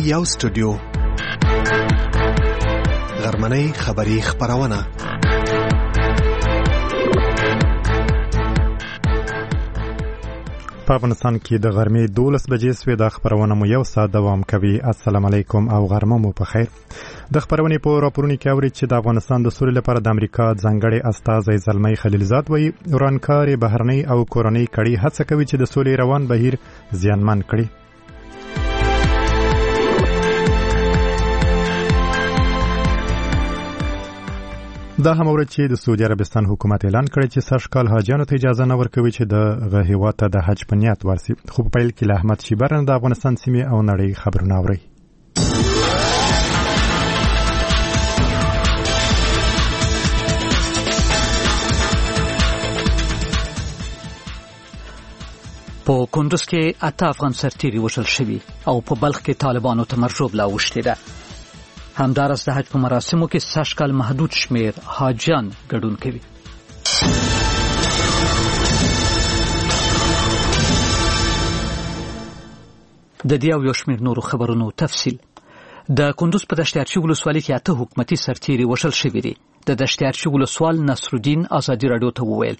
یو سټوډیو غرمنۍ خبری خبرونه په افغانستان کې د غرمې 12 بجې سوې د خبرونه مو یو ساعت دوام کوي. السلام علیکم او غرمه مو په خیر. د خبرونې په راپورونو کې اوري چې د افغانستان د سولې لپاره د امریکا ځانګړي استازی زلمی خلیلزاد وایي ورانکار بهرنۍ او کورنۍ کړي هڅه کوي چې د سولې روان بهیر زیانمن کړي. دا هم اوري چې د سعودي عربستان حکومت اعلان کړی چې سږکال حاجیانو ته اجازه نه ورکوي چې د هیواد ته د حج په نیت ورسي. خو په پیل کې له احمد شیبرن د افغانستان سیمې او نړۍ خبرونه اوري. په کندوز کې 8 افغان سرتیري وژل شوي او په بلخ کې طالبانو ته مرجوب لا وشتي ده. همدارس د حج په مراسمو کې سږکال محدود شمیر حاجیان ګډون کوي. د دې او یو شمیر نورو خبرونو تفصیل. د کندوز په دشتیارچی ولسوالۍ کې 8 حکومتي سرتیري وژل شوي دي. د دشتیارچی ولسوال نصرالدین ازادي رادیو ته وویل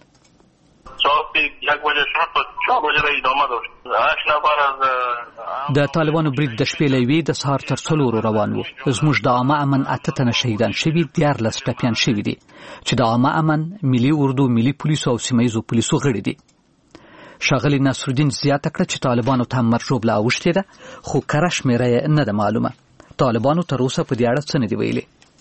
د طالبانو برید د شپې لوي د سهار تر 4 روان وو. زموږ د عامه امن 8 تنه شهیدان شوي 14 ټپیان شوي دي چې د عامه امن ملي اردو ملي پولیسو او سیمایزو پولیسو غړي دي. شاغلی نصرالدین زیاته کړه چې طالبانو ته مرجوب لا وشته ده خو کره شمیره نه ده معلومه. طالبانو تر اوسه په دې اړه څه نه دی ویلي.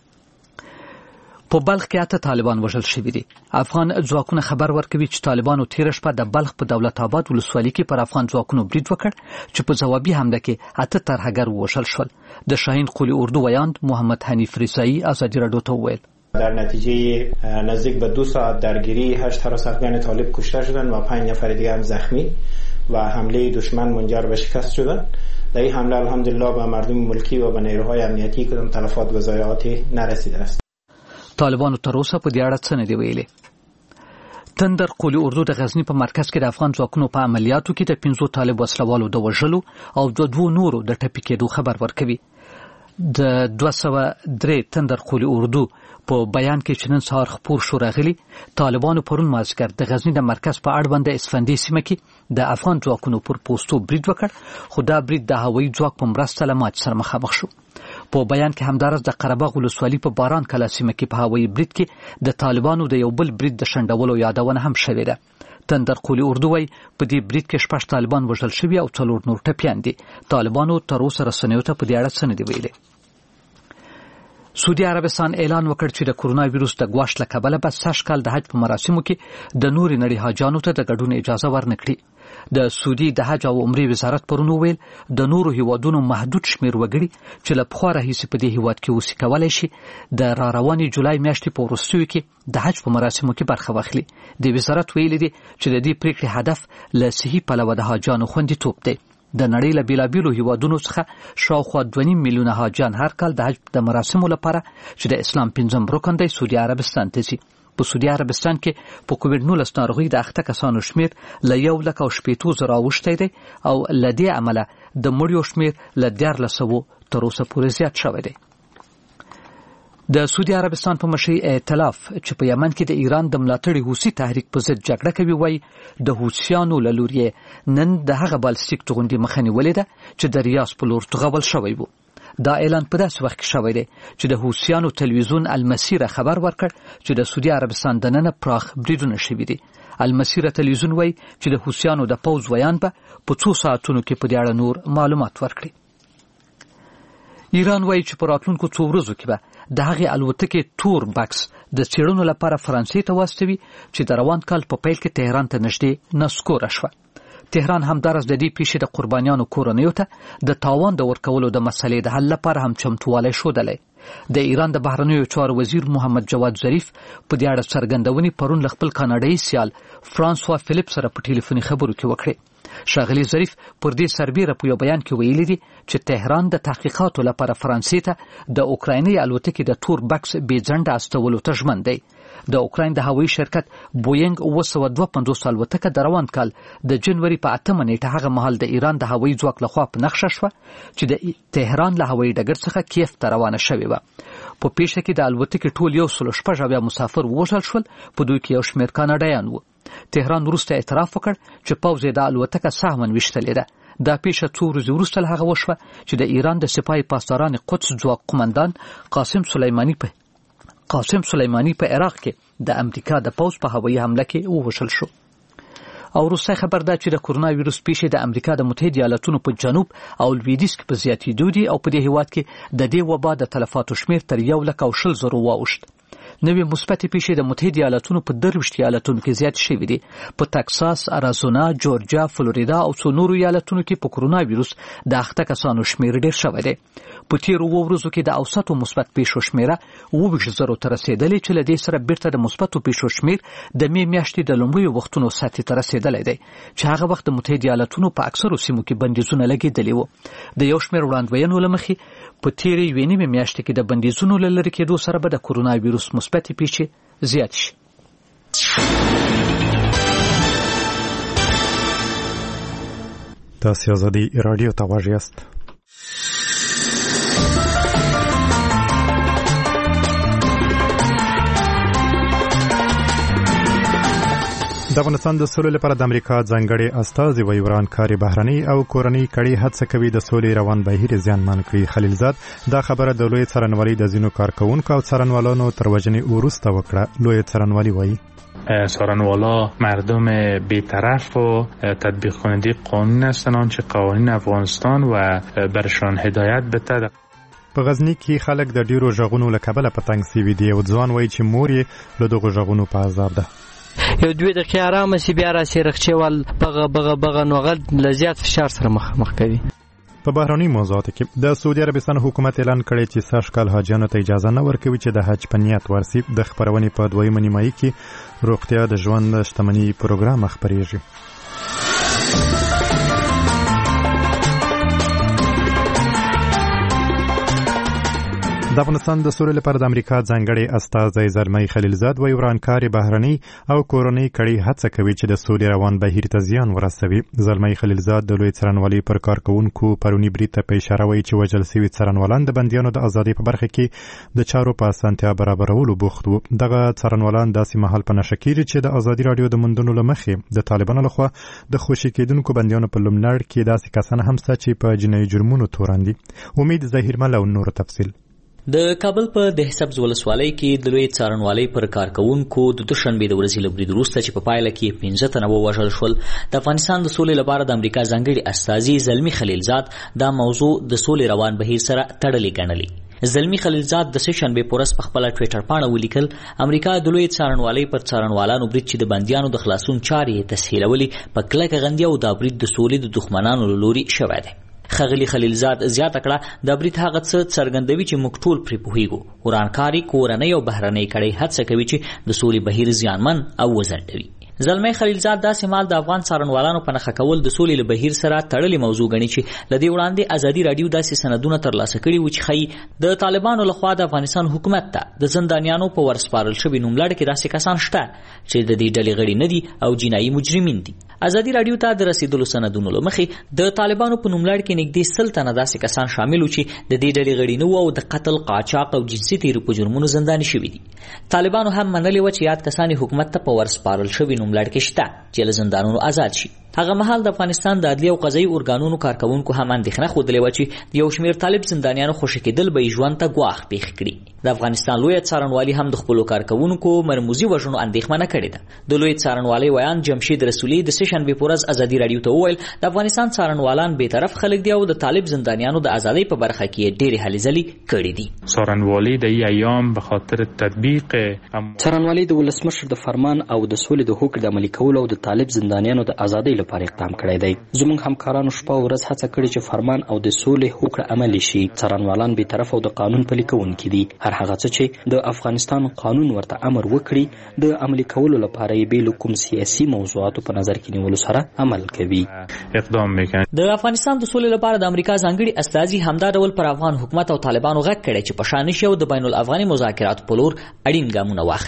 په بلخ کې 8 طالبان وژل شوي دي. افغان ځواکونه خبر ورکوي چې طالبانو تیر شپه د بلخ په دولت آباد ولسوالۍ کې پر افغان ځواکونو برید وکړ چې په ځوابي حمله کې 8 ترهګر وژل شول. د شاهین قلی اردو ویاند محمد حنیف رسایی ازادي رادیو ته وویل در نتیجه نزدیک به 2 ساعت درگیری 8 حراس افغان طالب کشته شدند و 5 نفر دیگر هم زخمی و حمله دشمن منجر به شکست شدند. در این حمله الحمدلله به مردم ملکی و به نیروهای امنیتی کدام تلفات و ضایعاتی نرسیده است. طالبانو تر اوسه په دې اړه څه نه دی ویلي. تندر قلی اردو د غزنی په مرکز کې د افغان ځواکونو په عملیاتو کې د 15 طالب وسلوالو د وژلو او د 2 نورو د ټپي کېدو خبر ورکوي. د 203 تندر قلی اردو په بیان کې چې نن سهار خبر شو راغلي طالبانو پرون مازیګر د غزنی د مرکز په اړوند اسفندي سیمه کې د افغان ځواکونو پر پوسټو برید وکړ خو دا برید د هوایي ځواک په مرسته له مات سره مخامخ شو. په بیان کې همدارس د قرهباغ ولسوالۍ په باران کلا سیمه کې په هوایي برید کې د طالبانو د یو بل برید د شنډولو یادونه هم شوې ده. تندر قلی اردو وای په دې برید کې 6 طالبان وژل شوي او 4 نور ټپیان دي. طالبانو تر اوسه رسنیو ته په دې اړه څه نه دی ویلي. سعودي عربستان اعلان وکړ چې د کورونا وایروس د ګواښ له کبله به سږکال د حج په مراسمو کې د نوري نړۍ حاجیانو ته د ګډون اجازه ورنکړي. د سعودي د حج او عمرې وزارت پرون ویل د نورو هیوادونو محدود شمیر وګړي چې له پخوا راهیسې په دې هیواد کې اوسې کولای شي د را روانې جولای میاشتې په وروستیو کې د حج په مراسمو کې برخه واخلي. د وزارت ویلي دي چې د دې پریکړې هدف له صحي پلوه د حاجیانو خوندیتوب دی. د نړۍ له بیلابیلو هیوادونو څخه شاوخوا 2.5 میلیونه حاجیان هر کال د حج د مراسمو لپاره چې د اسلام 5م رکن دی سعودي عربستان ته ځي. په سعودي عربستان کې په کووډ-19 ناروغي د 8 کسانو شمیر له 1,80,000 راوښتی دی او له دې عمله د مړیو شمیر له 1400 تر اوسه پورې زیات شوی دی. د سعودي عربستان په مشرۍ ائتلاف چې په یمن کې د ایران د ملاتړي حوثي تحریک په ضد جګړه کوي وایي د حوثیانو له لوري نن د هغه بالستیک توغندي مخه نیولې ده چې د ریاض په لور توغول شوی وو. دا اعلان په داسې وخت کې شوی دی چې د حوثیانو تلویزیون المسیره خبر ورکړ چې د سعودي عربستان دننه پراخ بریدونه شوي دي. المسیره تلویزیون وایي چې د حوثیانو د پوځ ویان به په 2 ساعتونو کې په دې اړه نور معلومات ورکړي. ایران وایي چې په راتلونکو 2 ورځو کې به د هغې الوتکې تور بکس د څېړنو لپاره فرانسې ته واستوي چې د روان کال په پیل کې تهران ته نږدې نسکوره شوه. تهران همدارس د دې پیښې د قربانیانو کورنیو ته د تاوان د ورکولو د مسلې د حل لپاره هم چمتووالی ښودلی. د ایران د بهرنیو چارو وزیر محمد جواد ظریف په دې اړه څرګندونې پرون له خپل کاناډایي سیال فرانسوا فلیپ سره په ټلیفوني خبرو کې وکړې. ښاغلي ظریف پر دې سربیره په یو بیان کې ویلي دي چې تهران د تحقیقاتو لپاره فرانسې ته د اوکرایني الوتکې د تور بکس بې ځنډه استولو ته ژمن دی. د اوکراین د هوایي شرکت بوینګ 952 الوتکه د روان کال د جنوري په 8 نیټه هغه مهال د ایران د هوایي ځواک لخوا په نقشه شوه چې د تهران له هوایي ډګر څخه کیف ته روانه شوې وه. په پیښه کې د الوتکې ټول 116 مسافر ووژل شول، په دوی کې یو شمېر کاناډایان وو. تهران وروسته اعتراف وکړ چې پوځ یې د الوتکه سهماً ویشتلې ده. دا پیښه 2 ورځې وروسته له هغه وشوه چې د ایران د سپاه پاسداران قدس ځواک قومندان قاسم سلیمانی په عراق کې د امریکا د پوځ په هوایي حمله کې ووژل شو. او وروسته خبر ده چې د کورونا ویروس پیښې د امریکا د متحده ایالاتونو په جنوب او لویدیځ کې په زیاتېدو دي او په دې هیواد کې د دې وبا د تلفاتو شمېر تر 1,20,000 واوښت. نوې مثبتې پیښې د متحده ایالاتونو په 23 ایالتونو کې زیات شوې دي. په تکساس، اریزونا، جورجیا، فلوریدا او څو نورو ایالتونو کې په کورونا ویروس د اخته کسانو شمېر ډېر شوی دی. په تیرو ورځو کې د اوسطو مثبت پیښو شمېره 20,000 ته رسېدلې چې له دې سره بیرته د مثبتو پیښو شمېر د مې میاشتې د لومړیو وختونو سطحې ته رسېدلی دی چې هغه وخت د متحده ایالتونو په اکثرو سیمو کې بندیزونه لګېدلي وو. د یو شمېر وړاندوینو له مخې په تیرې یوې نیمې میاشتې کې د بندیزونو له لرې کېدو سره به د کورونا ویروس مثبتې پیښې زیات شي. تاسو ازادي رادیو ته غوږ یاست. د افغانستان د سولې لپاره د امریکا ځانګړي استازي وایي ورانکاري بهرني او کورنۍ کړي هڅه کوي د سولې روان بهیر زیانمن کړي. خلیلزاد دا خبره د لوی څارنوالۍ د ځینو کارکونکو او څارنوالانو تر وژنې وروسته وکړه. لوی څارنوالي وایي څارنوالا مردم بی‌طرف و تطبیق کننده قانون هستند آنچه قوانین افغانستان و برشان هدایت بده. په غزنی کې خلک د ډیرو ژغونو له کبله په تنګ سوي دي او ځوان وایي چې مور یې له دغو ژغونو په عذاب ده. یو 2 دقیقې آرام سي بیا راسي رخچول بغه نوغل لزیات فشار سره مخ کوي. په بهرني موضوعاتو کې د سعودي عربستان حکومت اعلان کړی چې سږ کال حاجیانو ته اجازه نه ورکوي چې د حج په نیت ورسي. د خپرونې په 2مه نیمایي کې روغتیا د ژوند شتمنۍ پروګرام خپریږي. د افغانستان د سولې لپاره د امریکا ځانګړي استازی زلمی خلیلزاد وایي ورانکاري بهرني او کورنۍ کړي هڅه کوي چې د سولې روان بهیر ته زیان ورسوي. زلمی خلیلزاد د لوی څارنوالۍ پر کارکونکو پرونی برید ته په اشاره وایي چې وژل شوي څارنوالان د بندیانو د ازادۍ په برخه کې د چارو په اسانتیا برابرولو بوخت وو. دغه څارنوالان داسې مهال په نشه کېږي چې د ازادي راډیو د موندنو له مخې د طالبانو لخوا د خوشي کېدونکو بندیانو په لومړ کې داسې کسان هم شته چې په جنایي جرمونو تورن دي. امید ظاهرمل او نور تفصیل. د کابل په دهسبز ولسوالۍ کې د لوی څارنوالۍ پر کارکونکو د دوشنبې د ورځې له برید وروسته چې په پایله کې 15 تنه ووژل شول، د افغانستان د سولې لپاره د امریکا ځانګړي استازي زلمی خلیلزاد دا موضوع د سولې روان بهیر سره تړلې ګڼلې. زلمی خلیلزاد د سهشنبې په ورځ په خپله ټویټر پاڼه ولیکل امریکا د لوی څارنوالۍ پر څارنوالانو برید چې د بندیانو د خلاصون چارې تسهیلولې په کلکه غندي او دا برید د سولې د دښمنانو له لوري شوی دی. خغلی خلیلزاد زیاته کړه د برید هغه څه څرګندوي چې موږ ټول پرې پوهیږو. ورانکاري کورنۍ او بهرنۍ کړۍ هڅه کوي چې د سولې بهیر زیانمن او وځنډوي. زلمی خلیلزاد داسې مال د افغان څارنوالانو په نښه کول د سولې له بهیر سره تړلې موضوع ګڼي چې له دې وړاندې ازادي راډیو داسې سندونه ترلاسه کړي وو چې ښایي د طالبانو لخوا د افغانستان حکومت ته د زندانیانو په ورسپارل شوي نوملړ کې داسې کسان شته چې د دې ډلې غړي نه دي او جنایي مجرمین دي. ازادي راډیو ته د رسیدلو سندونو له مخې د طالبانو په نوملړ کې نږدې 100 تنه داسې کسان شامل وو چې د دې ډلې غړي نه وو او د قتل، قاچاق او جنسي تیرو په جرمونو زنداني شوي دي. طالبانو هم منلې وه چې یاد کسان حکومت ته په ورسپارل شوي نوملړ کې شته چې له زندانونو آزاد شي. هغه مهال د افغانستان د عدلي او قضایي ارګانونو کارکونکو هم اندېښنه ښودلې وه چې د یو شمېر طالب زندانیانو خوشي کېدل به یې ژوند ته ګواښ پېښ کړي. د افغانستان لوی څارنوالي هم د خپلو کارکونکو مرموزي وژنو اندېښمنه کړې ده. د لوی څارنوالۍ ویان جمشید رسولي د سهشنبې په ورځ ازادي راډیو ته وویل د افغانستان څارنوالان بېطرف خلک دي او د طالب زندانیانو د ازادۍ په برخه کې ډېرې هلې ځلې کړې دي. څارنوالۍ د این ایام به خاطر تطبیق څارنوالۍ د ولسمشر د فرمان او د سولې د هوکړې د عملي کولو او د طالب زندانیانو د ازادۍ لپاره اقدام کړی دی. زموږ همکارانو شپه او ورځ هڅه کړې چې فرمان او د سولې هوکړه عملي شي. څارنوالان بېطرف او د قانون پلي کوونکي دي. هر هغه څه چې د افغانستان قانون ورته امر وکړي د عملي کولو لپاره یې بې له کوم سیاسي موضوعاتو په نظر کې نیولو سره عمل کوي. اقدام وکړي. د افغانستان د سولې لپاره د امریکا ځانګړي استازي همدا ډول پر افغان حکومت او طالبانو غږ کړی چې په شا نشي او د بین الافغاني مذاکراتو په لور اړین ګامونه واخلي.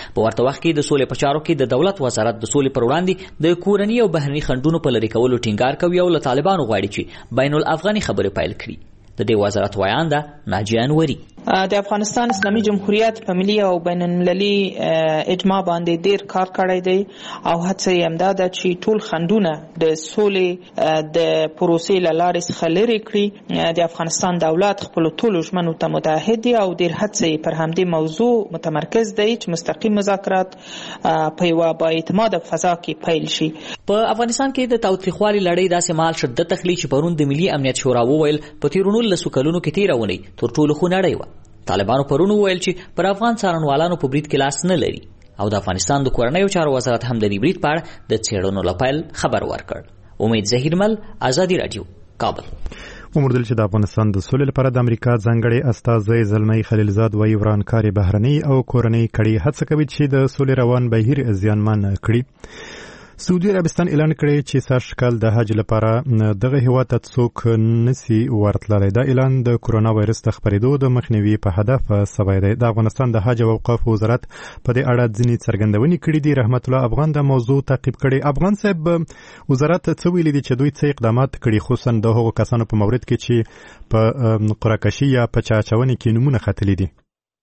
په ورته وخت کې د سولې په چارو کې د دولت وزارت د سولې پر وړاندې د کورني او بهرني خنډونو په لرې کولو ټینګار کوي او له طالبانو غواړي چې بین الافغاني خبرې پیل کړي. د دې وزارت وایانده ناجیه انوري د افغانستان اسلامي جمهوریت په ملي او بین المللي اجماع باندې ډیر کار کړی دی او هڅه یې همدا ده چې ټول خنډونه د سولې د پروسې له لارې څخه لرې کړي. د افغانستان دولت خپلو ټولو ژمنو ته متعهد دی او ډیر هڅه یې پر همدې موضوع متمرکز دی چې مستقیم مذاکرات په یوه بااعتماده فضا کې پیل شي. په افغانستان کې د تاوتریخوالي لړۍ داسې مهال شدت اخلي چې پرون د ملي امنیت شورا وویل په تیرونو لسو کلونو کې تیره اونۍ تر ټولو خونړۍ وه. طالبانو پرون وویل چې پر افغان څارنوالانو په برید کې لاس نه لري او د افغانستان د کورنیو چارو وزارت هم د برید په اړه د څېړنو لپاره خبر ورکړ. امید ظهیرمل، ازادي رادیو، کابل. وموردل چې د افغانستان د سولې لپاره د امریکا ځانګړي استازی زلمی خلیلزاد وايي ورانکاري بهرنۍ او کورنۍ کړي هڅه کوي چې د سولې روان بهیر زیانمن کړي. سعودي عربستان اعلان کړی چې سږکال د حج لپاره دغه هیواد ته څوک نسی ورتللی. دا اعلان د کرونا وایرس د خپرېدو د مخنیوي په هدف سوی دی. د افغانستان د حج او اوقاف وزارت په دې اړه ځینې څرګندونې کړي دي. رحمت الله افغان د موضوع تعقیب کړي. افغان صاحب، وزارت څه ویلي دي چې دوی څه اقدامات کړي خصوصا د هغو کسانو په مورد کې چې په قرعه‌کشي یا په چاچونې کې نومونه ختلي دي؟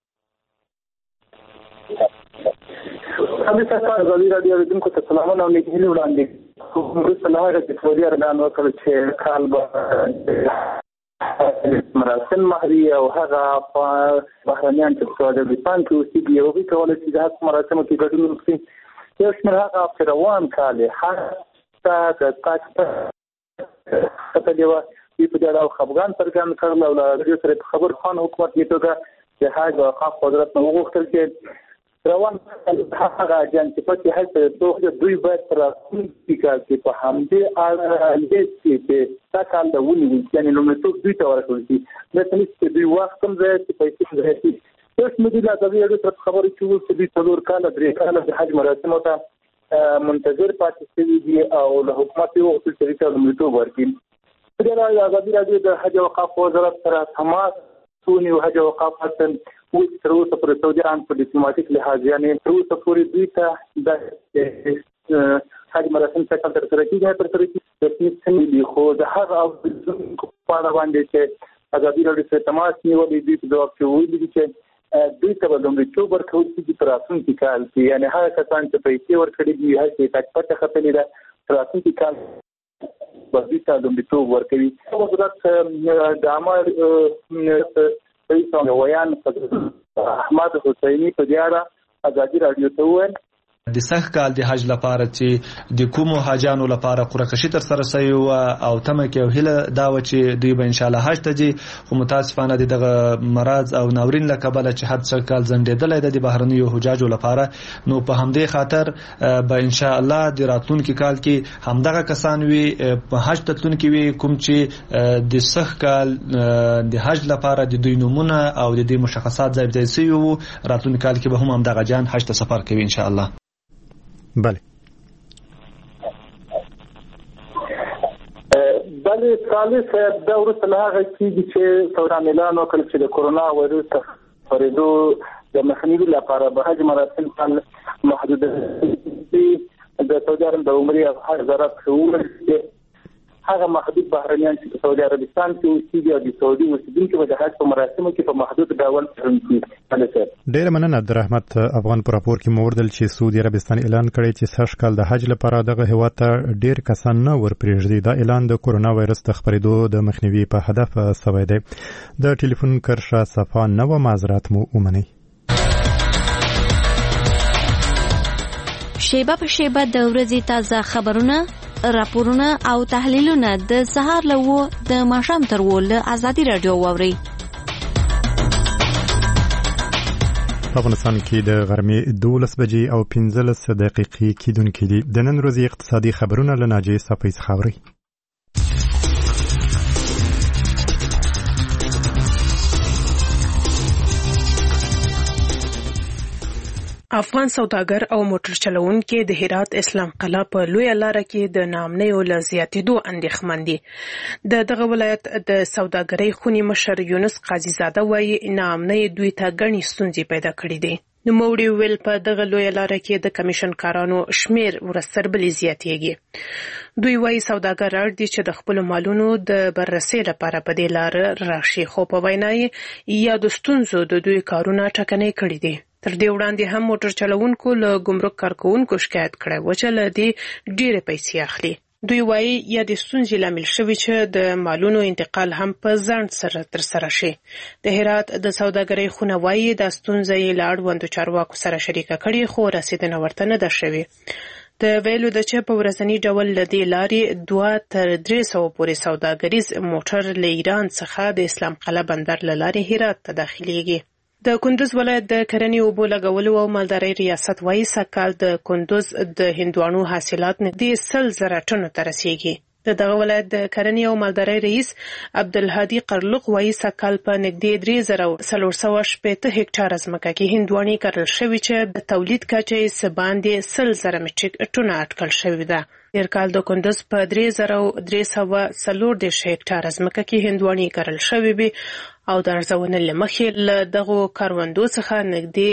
ازادي رادیو لیدونکو ته سلامونه او نیک هیلې وړاندې. وروسته له هغه چې سعودي عربان وکړ چې کال به مراسم مهري او هغه بهرنیان چې په سعودي عربستان کې اوسېږي هغوی کولی شي د حج مراسمو کې ګډون وکړي. یو شمېر هغه چې روان کال یې حج ته د تاج ختلې وه دوی په دې اړه خفګان څرګند کړل او له هغې سره په خبر خان حکومت کې توګه د حج او اوقاف وزارت نه وغوښتل چې روان هغه اجان چې پکې هڅه دوی باید تر راتلونکي کال کې په همدې اړه چې دا کال د ونیول یعنې لومړیتوب دوی ته ورکړل شي. داسې نه چې دوی وخت هم ځای چې پیسې ځای شي. اوس مو دوی له ازادي راډیو سره خبرې چې اوس دوی 4 کاله 3 کاله د حج مراسمو ته منتظر پاتې شوي دي او له حکومت یې وغوښتل چې دوی ته لومړیتوب ورکړي. په دې اړه ازادي راډیو د حج او اوقاف وزارت سره تماس ونیو. حج او اوقاف تر اوسه پورې سعودي عرب په ډیپلوماټیک لحاظ یعنې تر اوسه پورې دوی ته د حج مراسم څخه ترسره کېږي خو د هغه اوسېدونکو په اړه باندې چې ازادي راډیو سره تماس نیولی دوی په ځواب کې ویلي دي چې دوی ته به لومړیتوب ورکول کېږي په راتلونکي کال کې. یعنې هغه کسان چې پیسې ورکړي دي هغه چې تاج پته ختلې ده په راتلونکي کال به دوی ته لومړیتوب ورکوي. وزارت د عامه رئیس ویان احمد حسیني په دې اړه ازادي راډیو ته وویل د سږ کال د حج لپاره چې د کومو حاجانو لپاره قرعه‌کشي ترسره شوې وه او تمه کې یو هیله دا وه چې دوی به انشاءالله حج ته ځي، خو متاسفانه د دغه مرض او ناورین له کبله چې حج سږ کال ځنډېدلی ده د بهرنیو حجاجو لپاره، نو په همدې خاطر به انشاءالله د راتلونکي کال کې همدغه کسان وي په حج ته تلونکي وي کوم چې د سږ کال د حج لپاره د دوی نومونه او د دې مشخصات ځای ځای شوي وو. راتلونکي کال کې به هم همدغه جان حج ته سفر کوي انشاءالله. بله صالح صاحب، دا وروسته له هغه کېږي چې سعودیان اعلان وکړ چې د کرونا وایرس خپرېدو د مخنیوي لپاره به حج مراسم محدود دي. د سعودي عرب د عمرې او حج وزارت ښوونکي هغه محدود بهرنیان چې په سعودي عربستان کې اوسېږي او د سعودي اوسېدونکي به د حج په مراسمو کې په محدود ډول څرنګ کړي. ډېره مننه د رحمت افغان په راپور کې موردل چې سعودي عربستان اعلان کړی چې سږ کال د حج لپاره دغه هیواد ته ډېر کسان نه ورپرېږدي. دا اعلان د کرونا وایرس د خپرېدو د مخنیوي په هدف سوی دی. د ټلیفون کرښه صفا نه وه، معذرت مو ومنئ. شیبه په شیبه د ورځې تازه خبرونه، راپورونه او تحلیلونه د سهار له 9 د ماښام تر 10 له ازادي راډیو واورئ. افغانستان کې د غرمې 12 بجې او 15 دقیقې کېدونکې دي. د نن ورځې اقتصادي خبرونه له ناجیې صفۍ څخه اورئ. افغان سوداګر او موټر چلوونکي د هرات اسلام قلعه په لویه لاره کې د ناامنیو له زیاتېدو اندېښمن دي. دغه ولایت د سوداګرۍ خونې مشر یونس قاضي زاده وایي ناامنۍ دوی ته ګڼې ستونزې پیدا کړې دي. نوموړي ویل په دغه لویه لاره کې د کمیشن کارانو شمیر ورستر بلې زیاتېږي. دوی وایي سوداګر اړ دي چې د خپلو مالونو د بررسۍ لپاره په دې لاره راشي، خو په وینا یې یا د ستونزو د دوی کارونه ټکنۍ کړي دي. تر دې وړاندې هم موټر چلوونکو له ګمرک کارکوونکو شکایت کړی و چې له دې ډېرې پیسې اخلي. دوی وایي یا د ستونزې لامل شوي چې د مالونو انتقال هم په ځنډ سره ترسره شي. د هرات د سوداګرۍ خونه وایي دا ستونزه یې له اړوندو چارواکو سره شریکه کړې، خو رسېدنه ورته نه ده شوې. د ویلو ده چې په ورځني ډول له دې لارې 2 تر 300 پورې سوداګریز موټر له ایران څخه د اسلام قلعه بندر له لارې هرات ته داخليږي. د کندوز ولایت د کرنې اوبو لګولو او مالدارۍ ریاست وایي سږکال د کندوز د هندوانو حاصلات نږدې 100,000 ټنو ته رسیږي. دغه ولایت د کرنې او مالدارۍ رئیس عبدالهادي قرلق وایي سږکال په نږدې 3,480 هکټاره ځمکه کې هندوانې کرل شوي چې د تولید کچه یې څه باندې 100,000 مټریک ټنه اټکل شوې ده. تېر کال د کندوز په 3,340 هکټاره ځمکه کې هندوانې کرل شوې وې او د ارزونې له مخې له دغو کروندو څخه نږدې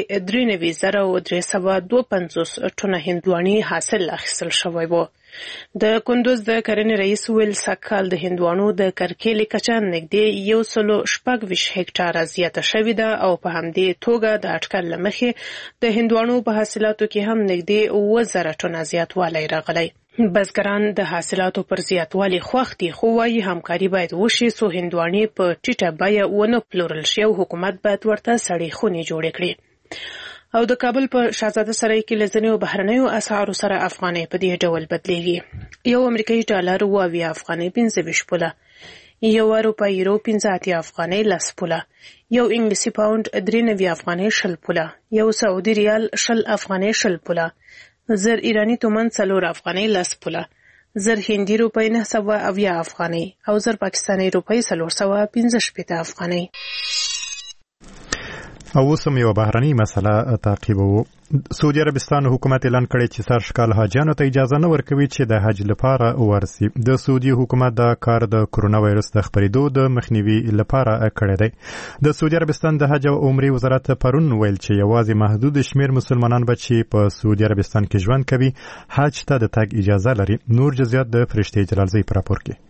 93,352 ټنه هندوانې حاصل اخیستل شوی و. د کندوز د کرنې رئیس ویل سږکال د هندوانو د کرکیلې کچه نږدې 126 هکټاره زیاته شوې ده او په همدې توګه د اټکل له مخې د هندوانو په حاصلاتو کې هم نږدې 1000 ټنه زیاتوالی راغلی. بزګران د حاصلاتو پر زیاتوالي خوښ دي، خو وايي همکاري باید وشي څو هندوانې په ټیټه بیه ونه پلورل شي او حکومت باید ورته سړې خونې جوړې کړي. او د کابل په شاهزاده سرای کې لزنیو بهرنیو اسعارو سره افغانۍ په دې ډول بدلیږي. یو امریکایي ډالر 20 افغانۍ 25 پوله، یو اروپایي یورو 85 افغانۍ 10 پوله، یو انګلیسي پاوند 93 افغانۍ 20 پوله، یو سعودي ریال 20 افغانۍ 20 پوله، 1000 ایرانی تومان 4 افغانۍ 10 پوله، 1000 هندي روپۍ 970 افغانۍ او 1000 پاکستاني روپۍ 415 افغانۍ. او اوس هم یو بهرنۍ مسله تعقیبوو. سعودي عربستان حکومت اعلان کړی چې سرشکال حاجیانو ته اجازه نه ورکوي چې د حج لپاره ورسي. د سعودي حکومت دا کار د کرونا وایرس د خپرېدو د مخنیوي لپاره کړی دی. د سعودي عربستان د حج او عمرې وزارت پرون ویل چې یوازې محدود شمیر مسلمانان به چې په سعودي عربستان کې ژوند کوي حج ته د تګ اجازه لري. نور جزئیات د فرشتي جلالزی په راپور کې.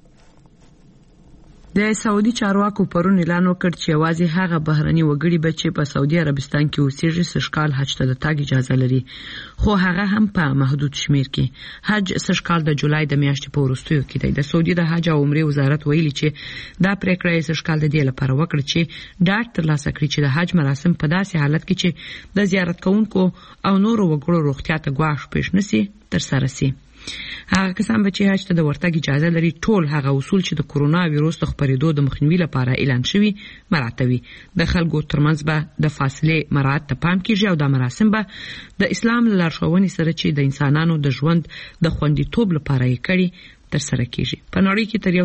د سعودي چارواکو پرون اعلان وکړ چې یوازې هغه بهرني وګړي به چې په سعودي عربستان کې اوسېږي سږکال حج ته د تګ اجازه لري، خو هغه هم په محدود شمیر کې. حج سږکال د جولای د میاشتې په وروستیو کې دی. د سعودي د حج او عمرې وزارت ویلي چې دا پریکړه یې سږکال د دې لپاره وکړه چې ډاډ ترلاسه کړي چې د حج مراسم په داسې حالت کې چې د زیارت کوونکو او نورو وګړو روغتیا ته ګواښ پیښ نشي ترسره شي. هغه کسان به چې حج ته د ورتګ اجازه لري ټول هغه اصول چې د کرونا وایرس د خپرېدو د مخنیوي لپاره اعلان شوي مراعاتوي. د خلکو ترمنځ به د فاصلې مراعات ته پام کیږي او د مراسم به د اسلام لارښوونې سره چې د انسانانو د ژوند د خوندیتوب لپاره یې کړي ترسره کیږي. په نړۍ کې تر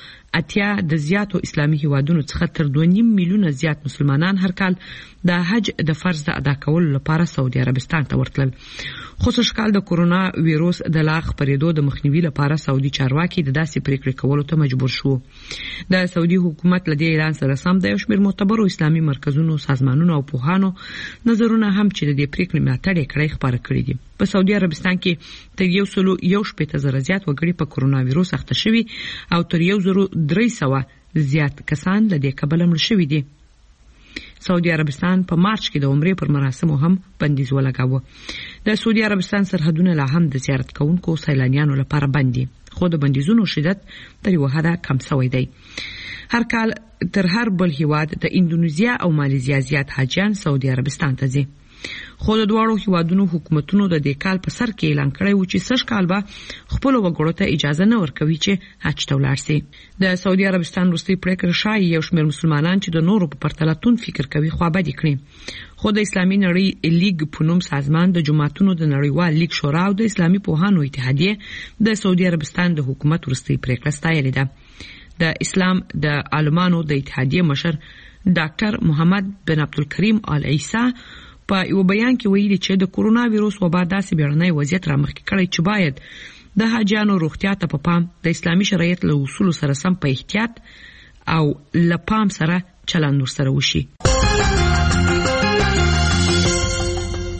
180 د زیاتو اسلامي هیوادونو څخه تر 2.5 میلیونه زیات مسلمانان هر کال د حج د فرض د ادا کولو لپاره سعودي عربستان ته ورتلل. خو سږکال د کرونا وایرس د لا خپرېدو د مخنیوي لپاره سعودي چارواکي د داسې پریکړې کولو ته مجبور شو. د سعودي حکومت له دې اعلان سره سم د یو شمېر معتبرو اسلامي مرکزونو، سازمانونو او پوهانو نظرونه هم چې د دې پریکړې ملاتړ یې کړی خبره کړې دي. په سعودي عربستان کې تر 1.1 زیات وګړي په کرونا وایرس اخته شوي او تر 1,300 زیات کسان له دې کبله مړ شوي دي. سعودي عربستان په مارچ کې د عمرې پر مراسمو هم بندیز ولګاوه. د سعودي عربستان سرحدونه لا هم د زیارت کوونکو سیلانیانو لپاره بند دي، خو د بندیزونو شدت تر یوه حده کم شوی دی. هر کال تر هر بل هیواد د اندونیزیا او مالیزیا زیات حاجیان سعودي عربستان ته ځي. خو د دواړو هیوادونو حکومتونو د دې کال په سر کې اعلان کړی و چې سږکال به خپل وګړو ته اجازه نه ورکوي چې حج ته ولاړ شي. د سعودي عربستان وروستۍ پریکړه ښایي یو شمېر مسلمانان چې د نورو په پرتله توند فکر کوي خوابدي کړي. خو د اسلامي نړۍ لیګ په نوم سازمان د جماعتونو د نړیوال لیګ شورا او د اسلامي پوهانو اتحادیه د سعودي عربستان د حکومت وروستۍ پریکړه ستایلې ده. د اسلام د عالمانو د اتحادیه مشر ډاکټر محمد بن عبدالکریم آل عیسی په یو بیان کې ویلي چې د کرونا وایرس وبا داسې بیړنی وضعیت رامخکې کړی چې باید د حاجیانو روغتیا ته په پام د اسلامي شرایط له اصولو سره سم په احتیاط او له پام سره چلند ورسره وشي.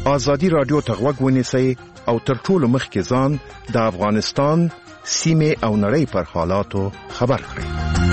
ازادي رادیو ته غوږ ونیسئ او تر ټولو مخکې ځان د افغانستان سیمه او نړۍ پر حالاتو خبر کړئ.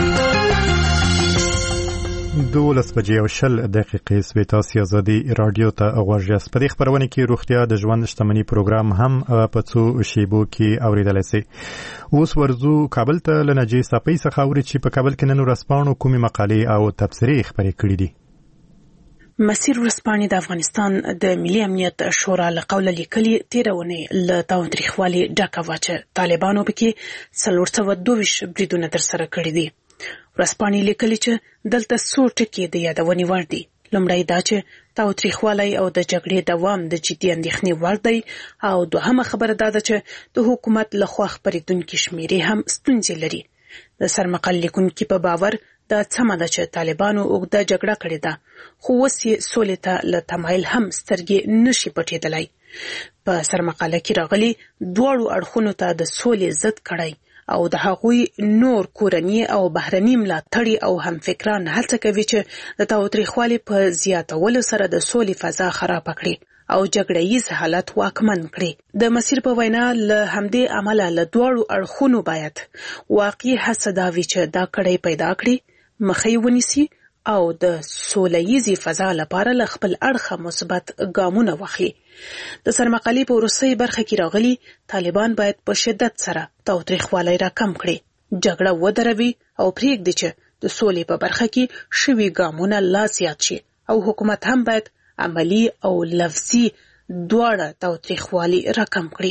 12:10 سوي تاسو ازادي رادیو ته غوږ یاست. په دې خبرونه کې روغتیا د ژوند شتمنۍ پروګرام هم په څو شیبو کې اوریدل شي. اوس ورزو کابل ته لنجې صپې څخه اوري چې په کابل کې نن ورځپاڼو کومې مقالې او تبصرې خبرې کړې دي. مسیر ورځپاڼې د افغانستان د ملي امنیت شورا له قوله لیکلي تیرونې له تاوتریخوالي ډکه وه چې طالبانو پکې 422 بریدونه ترسره کړي دي. ورځپاڼې لیکلي چې دلته څو ټکي د یادونې وړ دي. لومړی دا چې تاوتریخوالی او د جګړې دوام د جدي اندېښنې وړ دی او دوهمه خبره دا ده چې د حکومت لخوا خپرېدونکي شمیرې هم ستونزې لري. د سرمقال لیکونکي په باور دا سمه ده چې طالبانو اوږده جګړه کړې ده، خو اوس یې سولې ته له تمایل هم سترګې نشي پټېدلی. په سرمقاله کې راغلي دواړو اړخونو ته د سولې ضد کړی او د هغوی نور کورني او بهرني ملاتړي او همفکران هڅه کوي چې د تاوتریخوالي په زیاتولو سره د سولې فضا خراب کړي او جګړه ییز حالت واکمن کړي. د مسیر په وینا له همدې عمله له دواړو اړخونو باید واقعي هڅه دا وي چې دا کړۍ پیدا کړي، مخې ونیسي او د سوله ییزې فضا لپاره له خپل اړخه مثبت ګامونه واخلي. د سرمقالې په وروستۍ برخه کې راغلي طالبان باید په شدت سره تاوتریخوالی راکم کړي، جګړه ودروي او پرېږدي چې د سولې په برخه کې شوي ګامونه لا زیات شي او حکومت هم باید عملی او لفظي دواړه تاوتریخوالی راکم کړي.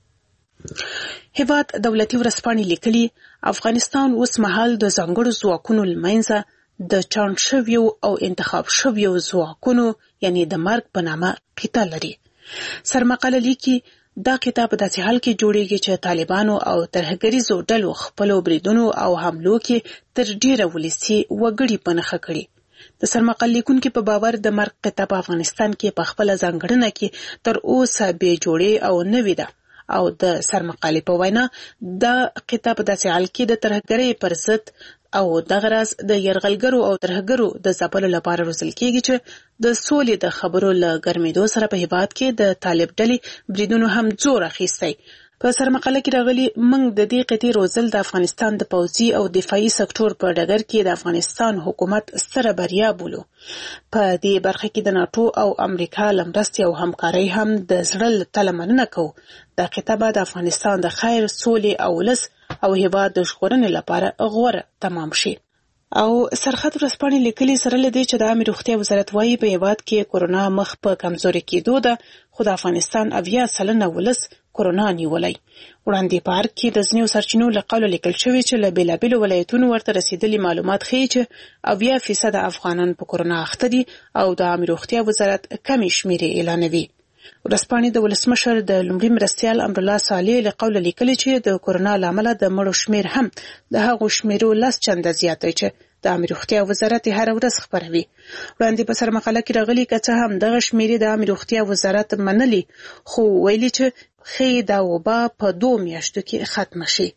هیواد دولتي ورځپاڼې لیکلي افغانستان اوس مهال د ځانګړو ځواکونو لمنځه د چاڼ شویو او انتخاب شویو ځواکونو یعنی د مرګ په نامه قطه لري. سرمقاله لیکي دا قطه په داسې حال کې جوړیږي چې طالبانو او ترهګریزو ډلو خپلو بریدونو او حملو کې تر ډیره ولسي وګړي په نښه کړي. د سرمقال لیکونکي په باور د مرګ قطه په افغانستان کې په خپله ځانګړنه کې تر اوسه بې جوړې او نوې ده او د سرمقالې په وینا دا قطه په داسې حال کې د ترهګرۍ پر ضد او دغه راز د یرغلګرو او ترهګرو د ځپلو لپاره روزل کېږي چې د سولې د خبرو له ګرمېدو سره په هیواد کې د طالب ډلې بریدونو هم زور اخیستی. په سرمقاله کې راغلي موږ د دې قطعې روزل د افغانستان د پوځي او دفاعي سکتور په ډګر کې د افغانستان حکومت ستره بریا بولو. په دې برخه کې د ناتو او امریکا له مرستې او همکارۍ هم د زړه له تله مننه کوو. دا قطعه به د افغانستان د خیر، سولې او ولس او هیواد د ژغورنې لپاره غوره تمام شي. او سرحد ورځپاڼې لیکلي سره له دې چې د عامه روغتیا وزارت وايي په هیواد کې کورونا مخ په کمزوري کېدو ده، خو د افغانستان 80% ولس کورونا نیولای. وړاندې په هر کې د ځینو سرچینو له قوله لیکل شوي چې له بېلابېلو ولایتونو ورته رسېدلي معلومات ښیي چې 80% افغانان په کورونا اخته دي او د عامه روغتیا وزارت کمې شمیرې اعلانوي. ورځپاڼې د ولسمشر د لومړي مرستیال امرالله صالح له قوله لیکلي چې د کورونا له امله د مړو شمیر هم د هغو شمیرو 10 چنده زیات دی چې د عامه روغتیا وزارت هر ورځ خبروي. وړاندې په سرمقاله کې راغلي که څه هم دغه شمیرې د عامه روغتیا وزارت منلي، خو ویلي چې ښې دا وبا په 2 میاشتو کې ختمه شي.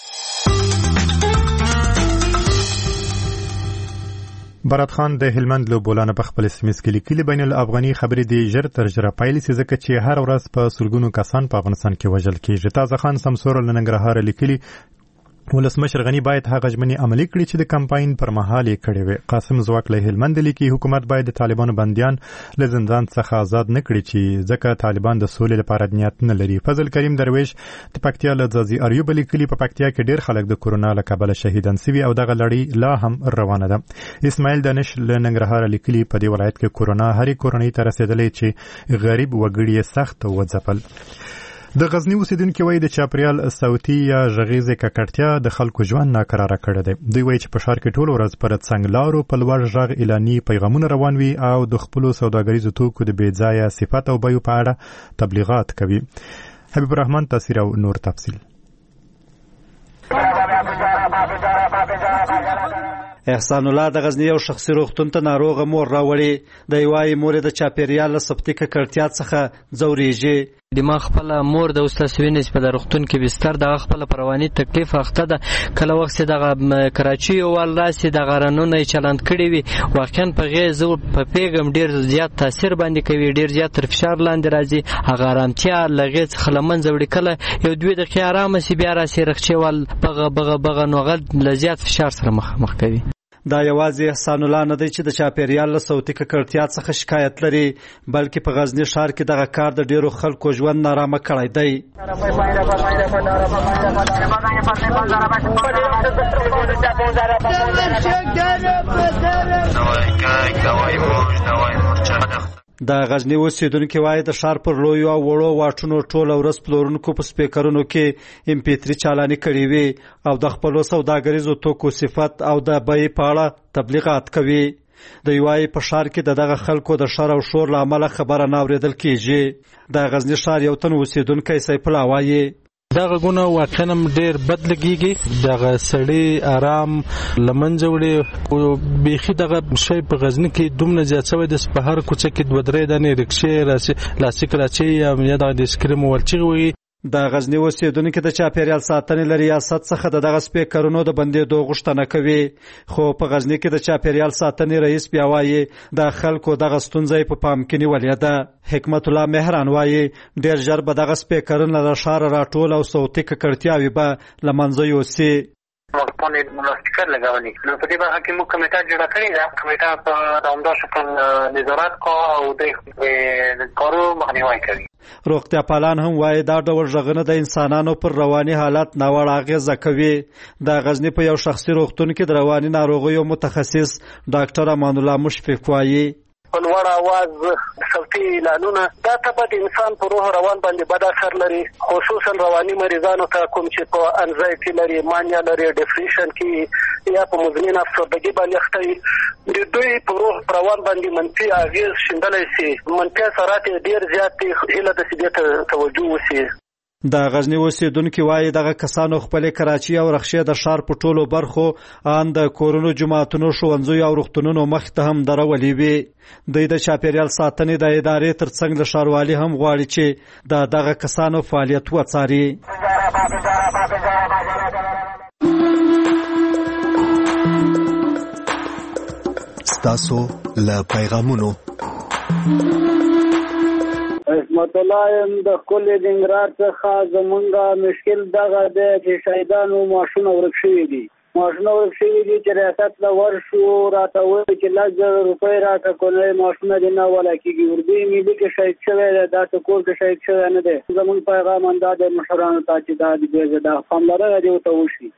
برات خان د هلمند له بولانه په خپل سیمه کې لیکلي بین الافغاني خبرې دی ژر تر ژره پایلې سي ځکه چې هر ورځ په سلګونو کسان په افغانستان کې وژل کیږي. تازه خان سمسور له ننګرهار لیکلي ولسمشر غنی باید هغه ژمنې عملي کړي چې د کمپاین پر مهال یې کړې وي. قاسم زواک له هلمند لیکي حکومت باید د طالبانو بنديان له زندان څخه آزاد نه کړي چې ځکه طالبان د سولې لپاره نیت نه لري. فضل کریم درویش د پکتیا له ځاځي اریوب لیکلي په پکتیا کې ډېر خلک د کورونا له کبله شهیدان شوي او دغه لړۍ لا هم روانه ده. اسماعیل دانش له ننګرهار لیکلي په دې ولایت کې کورونا هرې کورنۍ ته رسیدلې چې غریب وګړي سخت وځپل. د غزنی اوسیدونکو وایي د چاپریال صوتي یا غږیزه ککړتیا د خلکو ژوند ناکراره کړی دی. دوی وایي چې په ښار کې ټول ورځ پر څنګلارو په لوړ غږ اعلاني پیغامونه روان وي او د خپلو سوداګریزو توکو د بې ځایه صفت او بیو په اړه تبلیغات کوي. حبیب الرحمن تاثیر او نور تفصیل. احسان الله د غزنی یو شخصي روغتون ته ناروغه مور راوړي. د یوای مور د چاپیریال صفتي ککړتیا څخه ځوريږي. د ما خپل مور د استاد وینس په روغتون کې بستر د خپل پرواني تکلیف اخته ده کله وخت د کراچي ول راسي د غرانونه چلند کړي وي واقعا په غیزو په پیغام ډیر زیات تاثیر باندې کوي ډیر زیات تر فشار لاندې راځي هغه آرامتیا لغې خلمن زوړي کله یو دوی دقیقې آرام سي بیا راسي رخچې ول بغه نوغل لزیات فشار سره مخ کوي دا یوازې احسان الله نه دی چې د چاپیریال له صوتي ککړتیا څخه شکایت لري بلکې په غزنی ښار کې دغه کار د ډیرو خلکو ژوند نارامه کړی دی د غزنی اوسیدونکو وایي د ښار پر لویو او وړو واټونو ټوله ورځ پلورونکو په سپیکرونو کې MP3 چالانې کړې وي او د خپلو سوداګریزو توکو صفت او د بیې په اړه تبلیغات کوي دوی وایي په ښار کې دغه خلکو د شر او شور له امله خبره نه اورېدل کېږي د غزنی ښار یو تن اوسیدونکی سیف الله وایي دغه غونه واقعا ډیر بد لګیږي دغه سړی آرام لمنځه وړي او بيخي دغه شی په غزنی کې دومره زیات شوی د سپهر کوڅه کې دوه درې دانې رکشې لاسیک راچي یا د اسکریم ورچي وي د غزنی اوسیدونکو د چاپیریال ساتنې له ریاست څخه دغه سپیکرونو د بندېدو غوښتنه کوي خو په غزنی کې د چاپیریال ساتنې رئیس بیا وایي د خلکو دغه ستونزې په پام کې نیولې ده حکمت الله مهران وایي ډیر ژر به دغه سپیکرونه له ښار راټول او صوتي ککړتیاوي به له منځه یوسي مخکونه ملاتړ لګولي نو په دې برخه کې موږ کمیټه جوړه کړې ده کمیټه په دوامدار شکل نظارت کوي او د کارو مخنیوي کوي روغتیا پالان هم وایي دا ډول ژغنه د انسانانو پر رواني حالت ناوړه اغیزه کوي د غزنی په یو شخصي روغتون کې د رواني ناروغیو متخصص ډاکټر امان الله مشفق وایي لوړ आवाज صوتي اعلانونه دا ته د انسان په روح روان باندې بد اثر لري خصوصا رواني مریضانو ته کوم چې په انزایټي لري مانیا لري ډیپریشن کې یا په مزمن افسردګي باندې اخته د دوی په روح روان باندې منفي اغیز شیندلای شي منفي اثرات ډیر زیات دي هله د سیدت توجه وشي د غزنی اوسیدونکو وایي دغه کسانو خپل کراچي او رخشې د ښار په ټولو برخو ان د کورونو جماعتونو ښوونځیو او روغتونونو مخ ته هم درولي وي دوی د چاپیریال ساتنې د ادارې ترڅنګ د ښاروالي هم غواړي چې دغه کسانو فعالیت وڅاري ستاسو له پیغامونو رحمت الله د کل دنګرار څخه زمونږه مشکل دغه دی چې شهیدانو ماشونه ورک شوي دي چې ریاست له ورشو راته وایي چې 1,00,000 روپۍ راته کولای ماشونه دې نه ولا کېږي اردوی ملي کې شهید شوی دی دا ټکول کې شهید شوی نه دی زمونږ پیغام دا د مشرانو ته چې دا د پاملرنه دې ورته وشي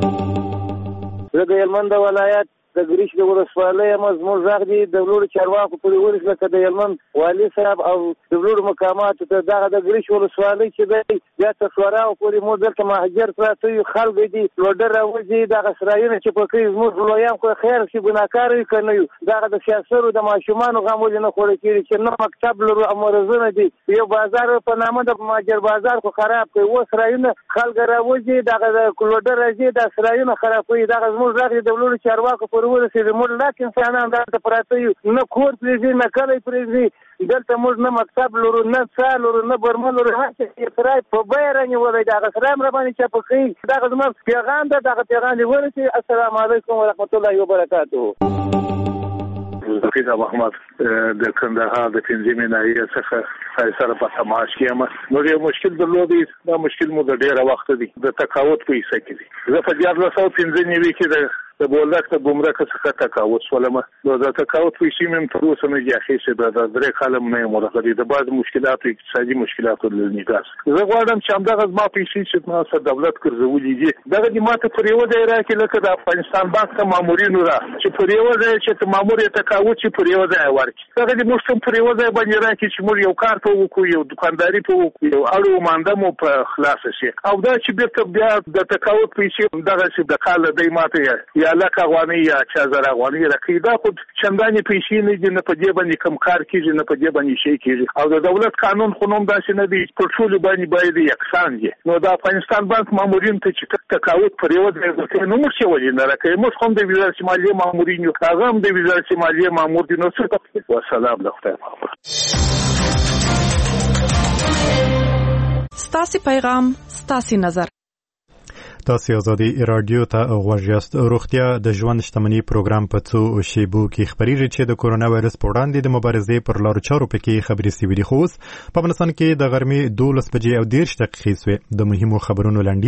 زه د هلمند ولایت د ګریش د ولسوالۍ زموږ غږ دی د لوړو چارواکو پورې ورسېده لکه د هلمند والي صاحب او د لوړو مقاماتو ته دغه د ګریش ولسوالۍ چې دی بیا تر سوراو پورې موږ دلته مهاجر پراته یو خلک دي لوډر راوځي دغه سرایونه چې په کوي زموږ لویان خو خیر شي ګناهکار وي که نه یو دغه د سیاسرو د ماشومانو غم ولې نه خوړل کېږي چې نه مکتب لرو او مرزونه دي یو بازار په نامه د مهاجر بازار خو خراب کوي اوس سرایونه خلک راوځي دغه د لوډر راځي د سرایونه خرابوي دغه زموږ غږ د لوړو چارواکو پورې ورسېږي موږ لاک انسانان دلته پراته یو نه کور پرېږدي نه کلی پرېږدي دلته موږ نه مکتب لرو نه څاه لرو نه برمه لرو هر څه سرای په بیه رانیولی دغه سرای هم راباندې چاپه کوي دغه زموږ پیغام ده دغه پیغام دې ورسېږي السلام علیکم ورحمت الله وبرکاتو حفیظ محمد د کندهار د پنځمې ناحیې څخه سره په تماس کې یم نو یو مشکل درلودی دا مشکل مو د ډېره وخت دی د تقاوت په حصہ کې دی زه په 1495 کې د بولدک د ګمرک څخه تقاوت ولم نو د تقاوت په شی مم تر اوسه نه جاخې د درې کالم نه مرغلي د بعض مشکلات اقتصادي مشکلات له نګاس زه غواړم چې همدغه ما پیسې چې تاسو دولت ګرځولې دي دغه د ماته پر یو ځای راکې لکه د افغانستان بانک ته مامورینو را چې پر یو ځای چې مامور یې تقاوت چې پر یو ځای ورکړي دغه د مشتم پر یو ځای باندې راکې چې موږ یو کار په وکړو یو دکانداري په وکړو یو اړو مانده مو په خلاص شي او دا چې بیرته بیا د تقاوت پیسې دغه چې د کال د ماته یا لکه غوانی یا 4000 غوانی راکې دا خو چندانې پیسې نه دي نه په دې باندې کم کار کیږي نه په دې باندې شي کیږي او د دولت قانون خو نوم داسې نه دی پر ټول باندې باید یکسان دي نو د افغانستان بانک مامورین ته چې تقاوت پر یو ځای ورته نو موږ څه ولې نه راکې موږ هم د وزارت مالیې مامورین یو هغه هم د وزارت مالیې مامور دي نو څه والسلام له خدای ستاسو پیغام ستاسو نظر تاسو ازادي رادیو ته غوښیاست. روغتیا د ژوند شتمنۍ پروګرام په څو شیبو کې خبرېږي چې د کورونا وایرس په وړاندې د مبارزې پر لارو چارو پکې خبرې سوي دي. خو اوس په افغانستان کې د غرمې 12 بجې او 10 دقیقې د مهمو خبرونو لنډي